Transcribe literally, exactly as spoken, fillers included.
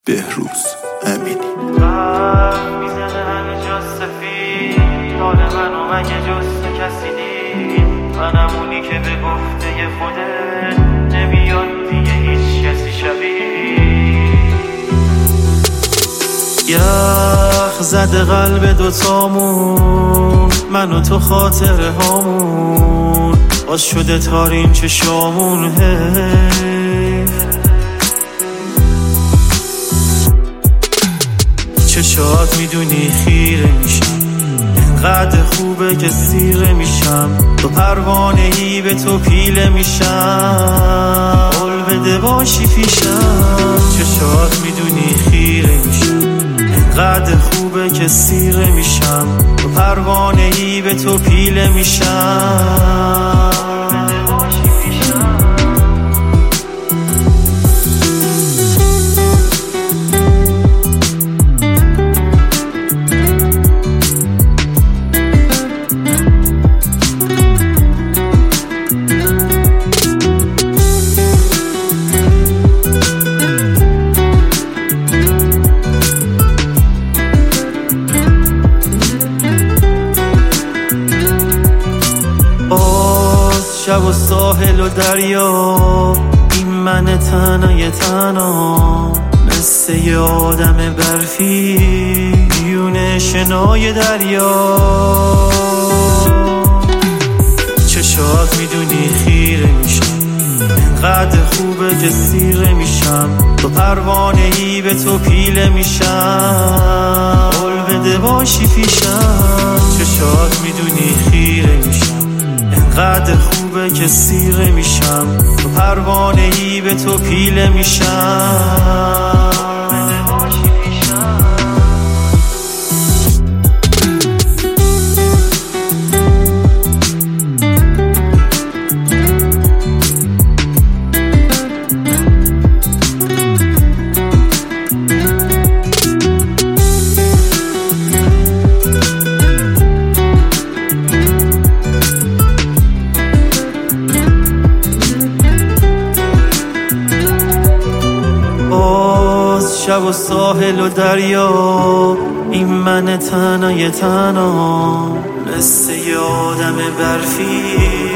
بهروز امینی. میزنه همه جا سفید، حال منو مگه جز کسی دید؟ منم اونی که به گفته خودت نمیاد دیگه هیچ کسی شبیه. یخ زده قلب دوتامون، من و تو خاطره هامون، باز شده تارین چشامون. حیف چشات میدونی خیره میشم، انقدر خوبه که سیره میشم، تو پروانه‌ای به تو پیله میشم، قول بده باشی پیشم. چشات میدونی خیره میشم، انقدر خوبه که سیره میشم، تو پروانه‌ای به تو پیله میشم. شب و ساحل و دریا، این من تنهای تنها، مثل یه آدم برفی میونه شنای دریا. چشات میدونی خیره میشم، انقدر خوبه که سیره میشم، تو پروانه‌ای به تو پیله میشم، قول بده باشی پیشم. چشات میدونی خیره میشم، انقدر خوبه که سیره میشم، تو پروانه‌ای به تو پیله میشم. شب و ساحل و دریا، این من تنهای تنها، مثل یه آدم برفی